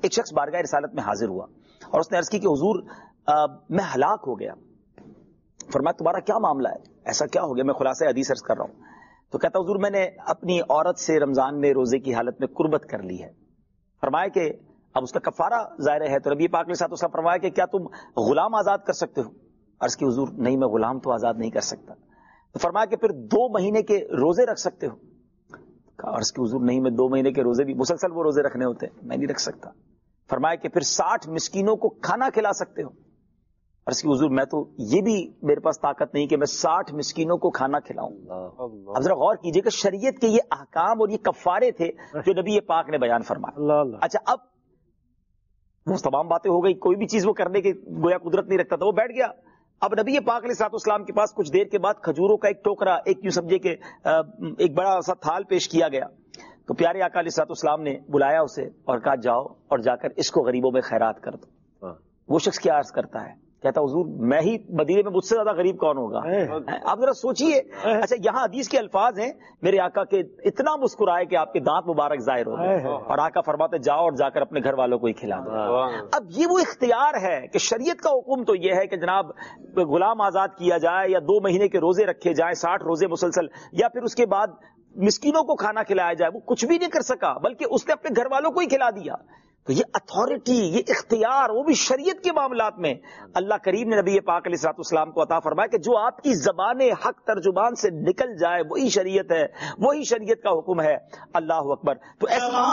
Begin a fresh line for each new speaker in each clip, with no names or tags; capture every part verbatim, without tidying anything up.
ایک شخص بارگاہ رسالت میں حاضر ہوا اور اس نے عرض کی کہ حضور آ, میں ہلاک ہو گیا. فرمایا تمہارا کیا معاملہ ہے, ایسا کیا ہو گیا؟ میں خلاصہ حدیث عرض کر رہا ہوں. تو کہتا حضور میں نے اپنی عورت سے رمضان میں روزے کی حالت میں قربت کر لی ہے. فرمایا کہ اب اس کا کفارہ ظاہر ہے, تو نبی پاک علیہ الصلوۃ والسلام فرمایا کہ کیا تم غلام آزاد کر سکتے ہو؟ عرض کی حضور نہیں, میں غلام تو آزاد نہیں کر سکتا. تو فرمایا کہ پھر دو مہینے کے روزے رکھ سکتے ہو؟ عرض کی حضور نہیں, میں دو مہینے کے روزے بھی مسلسل وہ روزے رکھنے ہوتے ہیں, میں نہیں رکھ سکتا. فرمایا کہ پھر ساٹھ مسکینوں کو کھانا کھلا سکتے ہو؟ عرض کی حضور میں تو یہ بھی میرے پاس طاقت نہیں کہ میں ساٹھ مسکینوں کو کھانا کھلاؤں. اب ذرا غور کیجئے کہ شریعت کے یہ احکام اور یہ کفارے تھے جو نبی پاک نے بیان فرمایا. اچھا اب وہ تمام باتیں ہو گئی, کوئی بھی چیز وہ کرنے کی گویا قدرت نہیں رکھتا تھا, وہ بیٹھ گیا. اب نبی پاک علیہ الصلوۃ والسلام کے پاس کچھ دیر کے بعد کھجوروں کا ایک ٹوکرا, ایک یوں سمجھے کہ ایک بڑا سا تھال پیش کیا گیا. تو پیارے آقا علیہ الصلوۃ والسلام نے بلایا اسے اور کہا جاؤ اور جا کر اس کو غریبوں میں خیرات کر دو. وہ شخص کیا عرض کرتا ہے, کہتا حضور میں ہی مدینے میں مجھ سے زیادہ غریب کون ہوگا؟ آپ ذرا سوچئے. اچھا یہاں حدیث کے الفاظ ہیں میرے آقا کے اتنا مسکرائے کہ آپ کے دانت مبارک ظاہر ہو گئے, اور آقا فرماتے جاؤ اور جا کر اپنے گھر والوں کو ہی کھلا دو. اب یہ وہ اختیار ہے کہ شریعت کا حکم تو یہ ہے کہ جناب غلام آزاد کیا جائے, یا دو مہینے کے روزے رکھے جائیں, ساٹھ روزے مسلسل, یا پھر اس کے بعد مسکینوں کو کھانا کھلایا جائے. وہ کچھ بھی نہیں کر سکا, بلکہ اس نے اپنے گھر والوں کو ہی کھلا دیا. تو یہ اتھارٹی, یہ اختیار, وہ بھی شریعت کے معاملات میں اللہ کریم نے نبی پاک علیہ الصلوۃ والسلام کو عطا فرمایا کہ جو آپ کی زبان حق ترجمان سے نکل جائے وہی شریعت ہے, وہی شریعت کا حکم ہے. اللہ اکبر. تو ایسا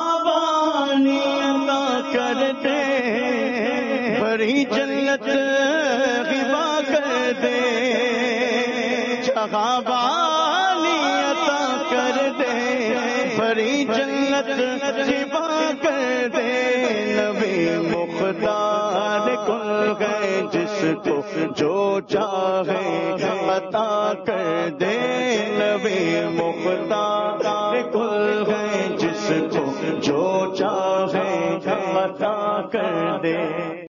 کرتے بڑی جنت غبا کر دے, چغابانی عطا کر دے, بڑی جنت غبا کر دے. نبی مختار کل گئے جس کو جو چاہے عطا کر دے. نبی مختار کل گئے جس کو جو چاہے عطا کر دے.